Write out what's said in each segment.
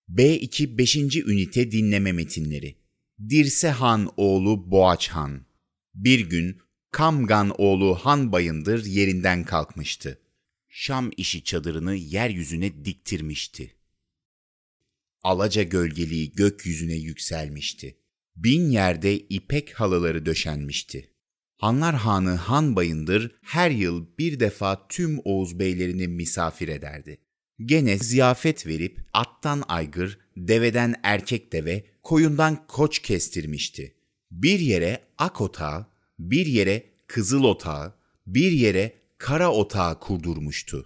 B2 5. Ünite Dinleme Metinleri. Dirse Han oğlu Boğaç Han. Bir gün Kamgan oğlu Han Bayındır yerinden kalkmıştı. Şam işi çadırını yeryüzüne diktirmişti. Alaca gölgeliği gökyüzüne yükselmişti. 1000 yerde ipek halıları döşenmişti. Hanlar Hanı Han Bayındır her yıl bir defa tüm Oğuz beylerini misafir ederdi. Gene ziyafet verip attan aygır, deveden erkek deve, koyundan koç kestirmişti. Bir yere ak otağı, bir yere kızıl otağı, bir yere kara otağı kurdurmuştu.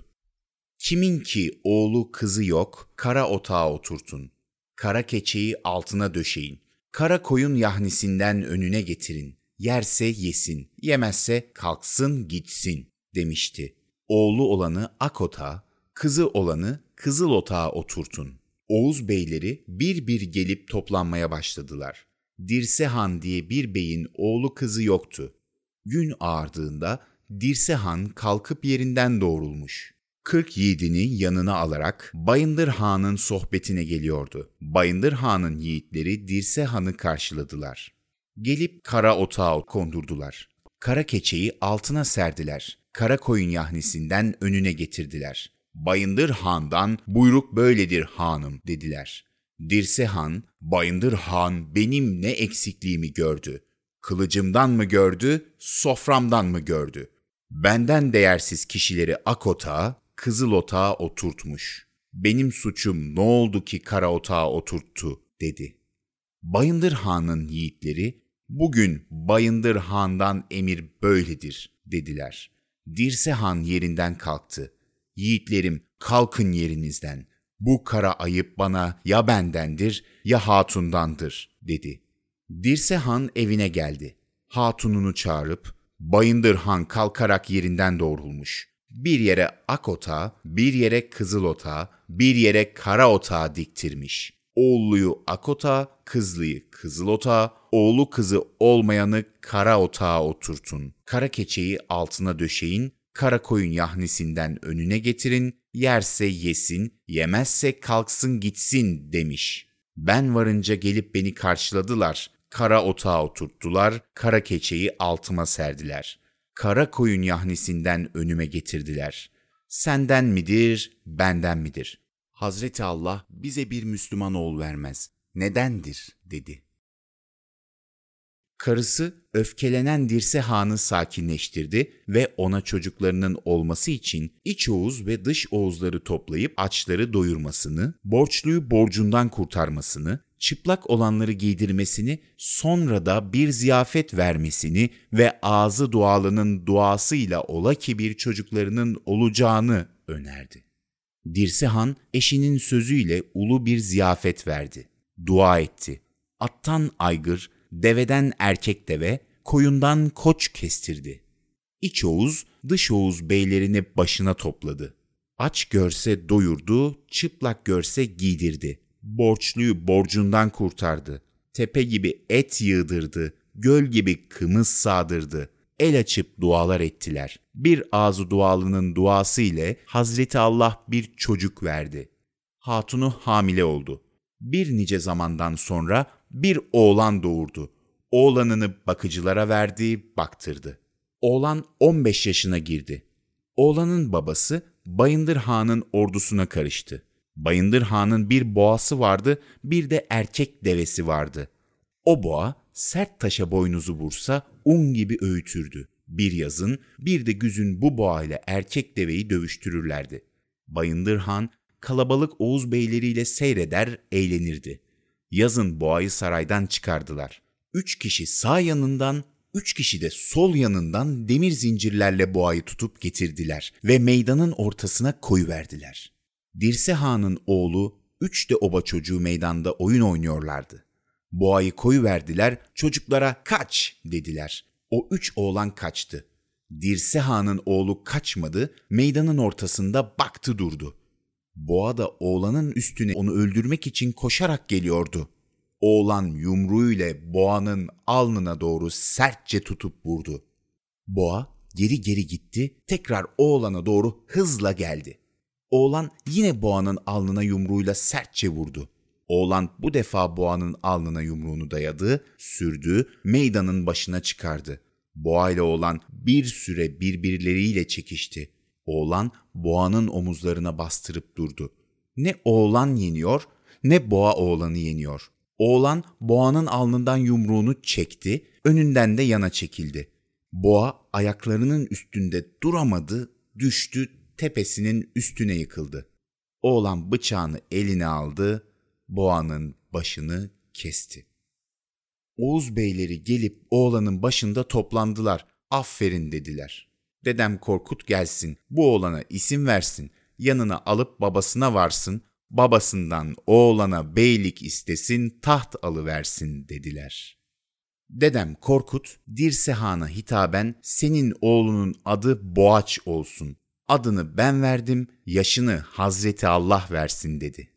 Kimin ki oğlu kızı yok, kara otağa oturtun. Kara keçeyi altına döşeyin. Kara koyun yahnisinden önüne getirin. Yerse yesin, yemezse kalksın gitsin demişti. Oğlu olanı ak otağa, kızı olanı kızıl otağa oturtun. Oğuz beyleri bir bir gelip toplanmaya başladılar. Dirse Han diye bir beyin oğlu kızı yoktu. Gün ağardığında Dirse Han kalkıp yerinden doğrulmuş. 40 yiğidini yanına alarak Bayındır Han'ın sohbetine geliyordu. Bayındır Han'ın yiğitleri Dirse Han'ı karşıladılar. Gelip kara otağa kondurdular. Kara keçeyi altına serdiler. Kara koyun yahnisinden önüne getirdiler. Bayındır Han'dan buyruk böyledir hanım dediler. Dirse Han, Bayındır Han benim ne eksikliğimi gördü. Kılıcımdan mı gördü, soframdan mı gördü? Benden değersiz kişileri ak otağa, kızıl otağa oturtmuş. Benim suçum ne oldu ki kara otağa oturttu dedi. Bayındır Han'ın yiğitleri, bugün Bayındır Han'dan emir böyledir dediler. Dirse Han yerinden kalktı. Yiğitlerim kalkın yerinizden. Bu kara ayıp bana ya bendendir ya hatundandır dedi. Dirse Han evine geldi. Hatununu çağırıp Bayındır Han kalkarak yerinden doğrulmuş. Bir yere ak otağı, bir yere kızıl otağı, bir yere kara otağı diktirmiş. Oğulluyu ak otağı, kızlıyı kızıl otağı, oğlu kızı olmayanı kara otağa oturtun. Kara keçeyi altına döşeyin, kara koyun yahnisinden önüne getirin, yerse yesin, yemezse kalksın gitsin demiş. Ben varınca gelip beni karşıladılar, kara otağa oturttular, kara keçeyi altıma serdiler. Kara koyun yahnisinden önüme getirdiler. Senden midir, benden midir? Hazreti Allah bize bir Müslüman oğul vermez. Nedendir? Dedi. Karısı öfkelenen Dirse Han'ı sakinleştirdi ve ona çocuklarının olması için iç Oğuz ve dış Oğuzları toplayıp açları doyurmasını, borçluyu borcundan kurtarmasını, çıplak olanları giydirmesini, sonra da bir ziyafet vermesini ve ağzı dualının duasıyla ola ki bir çocuklarının olacağını önerdi. Dirse Han eşinin sözüyle ulu bir ziyafet verdi. Dua etti. Attan aygır, deveden erkek deve, koyundan koç kestirdi. İç Oğuz, dış Oğuz beylerini başına topladı. Aç görse doyurdu, çıplak görse giydirdi. Borçluyu borcundan kurtardı. Tepe gibi et yığdırdı, göl gibi kımız sağdırdı. El açıp dualar ettiler. Bir ağzı dualının duası ile Hazreti Allah bir çocuk verdi. Hatunu hamile oldu. Bir nice zamandan sonra bir oğlan doğurdu. Oğlanını bakıcılara verdi, baktırdı. Oğlan 15 yaşına girdi. Oğlanın babası Bayındır Han'ın ordusuna karıştı. Bayındır Han'ın bir boğası vardı, bir de erkek devesi vardı. O boğa sert taşa boynuzu vursa un gibi öğütürdü. Bir yazın, bir de güzün bu boğa ile erkek deveyi dövüştürürlerdi. Bayındır Han kalabalık Oğuz beyleriyle seyreder, eğlenirdi. Yazın boğayı saraydan çıkardılar. 3 kişi sağ yanından, 3 kişi de sol yanından demir zincirlerle boğayı tutup getirdiler ve meydanın ortasına koyuverdiler. Dirse Han'ın oğlu 3 de oba çocuğu meydanda oyun oynuyorlardı. Boğayı koyuverdiler, çocuklara kaç dediler. O 3 oğlan kaçtı. Dirse Han'ın oğlu kaçmadı, meydanın ortasında baktı durdu. Boğa da oğlanın üstüne onu öldürmek için koşarak geliyordu. Oğlan yumruğuyla boğanın alnına doğru sertçe tutup vurdu. Boğa geri geri gitti, tekrar oğlana doğru hızla geldi. Oğlan yine boğanın alnına yumruğuyla sertçe vurdu. Oğlan bu defa boğanın alnına yumruğunu dayadı, sürdü, meydanın başına çıkardı. Boğa ile oğlan bir süre birbirleriyle çekişti. Oğlan boğanın omuzlarına bastırıp durdu. Ne oğlan yeniyor, ne boğa oğlanı yeniyor. Oğlan boğanın alnından yumruğunu çekti, önünden de yana çekildi. Boğa ayaklarının üstünde duramadı, düştü, tepesinin üstüne yıkıldı. Oğlan bıçağını eline aldı, boğanın başını kesti. Oğuz beyleri gelip oğlanın başında toplandılar. Aferin dediler. Dedem Korkut gelsin, bu oğlana isim versin, yanına alıp babasına varsın, babasından oğlana beylik istesin, taht alıversin dediler. Dedem Korkut, Dirse Han'a hitaben senin oğlunun adı Boğaç olsun. Adını ben verdim, yaşını Hazreti Allah versin dedi.